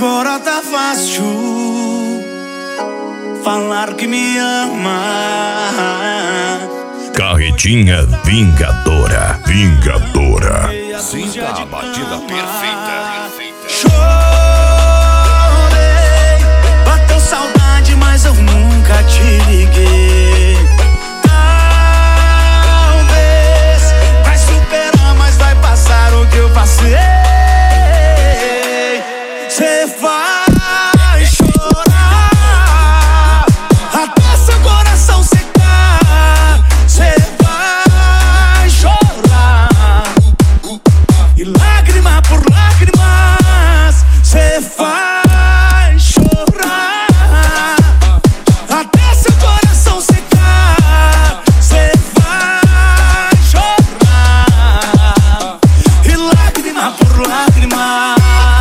Agora tá fácil falar que me ama. Carretinha Vingadora. Vingadora. Sinta a batida perfeita. Chorei, bateu saudade, mas eu nunca te liguei. Talvez vai superar, mas vai passar o que eu passei. Cê vai chorar até seu coração secar. Cê vai chorar e lágrima por lágrimas. Cê vai chorar até seu coração secar. Cê vai chorar e lágrima por lágrima.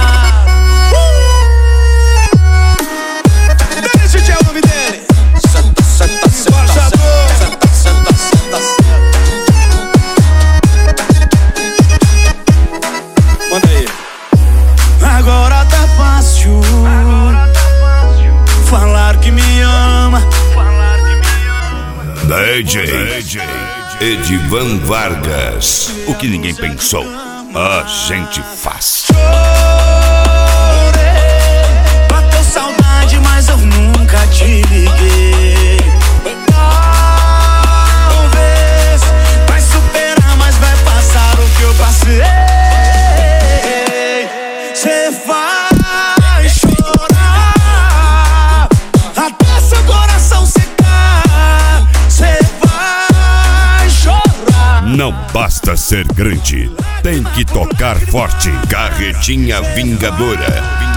DJ é o nome dele. Manda aí. Agora tá fácil falar que me ama. DJ Edivan Vargas. O que ninguém pensou, a gente faz. Chorei, bateu saudade, mas eu nunca te liguei. Talvez vai superar, mas vai passar o que eu passei. Cê vai chorar até seu coração secar. Cê vai chorar. Não basta ser grande, tem que tocar forte. Carretinha Vingadora.